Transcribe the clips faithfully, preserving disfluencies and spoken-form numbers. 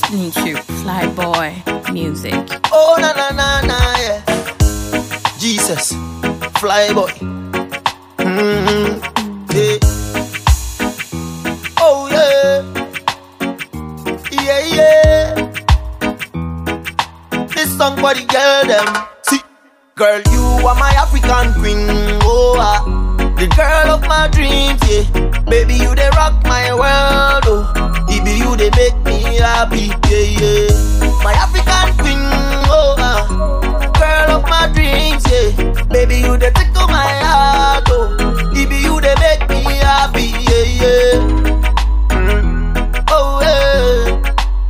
listening to Flyboy Music. Oh na na na na yeah. Jesus, Flyboy. Mm-hmm. Yeah. Oh yeah. Yeah yeah. This song for the girl them. See, girl, you are my African queen. Oh ah, the girl of my dreams. Yeah, baby, you they rock my world. Oh, it be you they make me happy. Yeah yeah, my African queen. Oh ah, girl of my dreams. Yeah, baby, you they tickle my heart. Oh, it be you they make me happy. Yeah yeah. Oh yeah.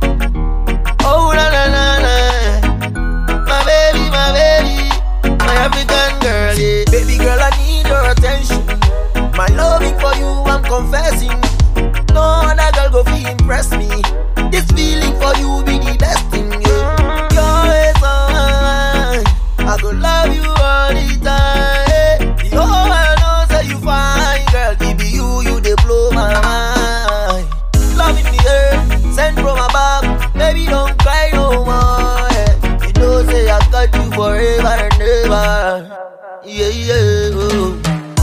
Oh na na na na. My baby, my baby, my African girl. Yeah. Baby girl, I need your attention. My loving for you, I'm confessing. No other girl go feel impress me. This feeling for you be the best thing. Yeah. You're mine. I go love you all the time. The whole world knows that you fine, girl. It be you, you they blow my mind. Love in the air, sent from above. Baby, don't cry no more. Yeah. You know, say I got you forever and ever. Yeah, yeah. Oh.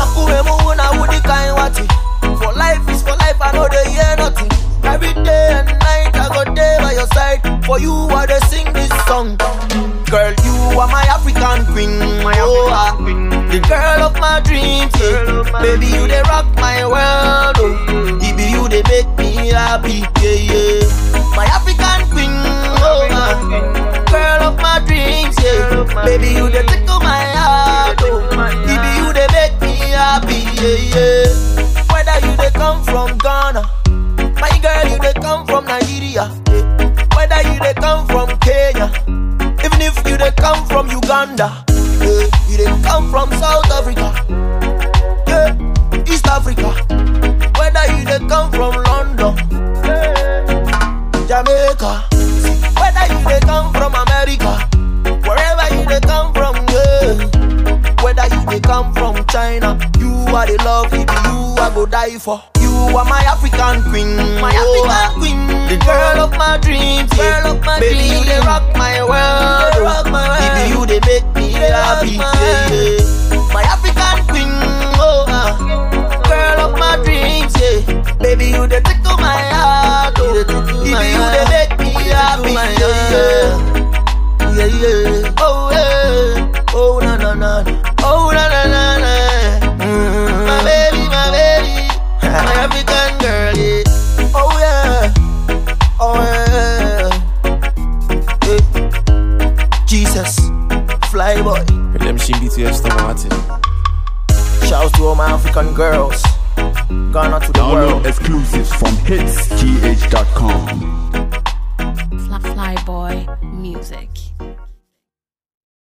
I would kind what it. For life is for life, I know they hear nothing. Every day and night, I go there by your side. For you, I they sing this song. Girl, you are my African queen. My oh, African queen. The girl of my dreams. Yeah. Of my baby, dreams. You they rock my world. Oh. It be you they make me happy. Yeah, yeah. My African queen. Oh, African queen. Girl of my dreams. Yeah. Of my baby, you they tickle my heart. Oh. It be you they make me happy. Yeah, yeah. Whether you they come from Ghana, my girl, you they come from Nigeria. Yeah. Whether you they come from Kenya, even if you they come from Uganda, yeah. You they come from South Africa, yeah. East Africa. Whether you they come from London, yeah. Jamaica. Whether you they come from America, wherever you they come from, yeah. Whether you they come from China, you are the love, it be you I go die for. You are my African queen, my oh, African queen, the girl of my dreams, girl of my baby, dreams. You they rock my world, they rock my world. It be you they make me they happy, yeah, yeah. My African queen, oh uh, girl of my dreams, yeah. Baby, you they tickle my heart, oh. It be you they make me happy, yeah, yeah, yeah. Oh yeah, oh na na na, oh na na na na. Mm-hmm. My baby, my baby, my African girl, yeah. Oh yeah, oh yeah, yeah. Jesus, Flyboy. Redemption B T S Martin. Shouts to all my African girls. Ghana to the Download world. Exclusives from hits G H dot com.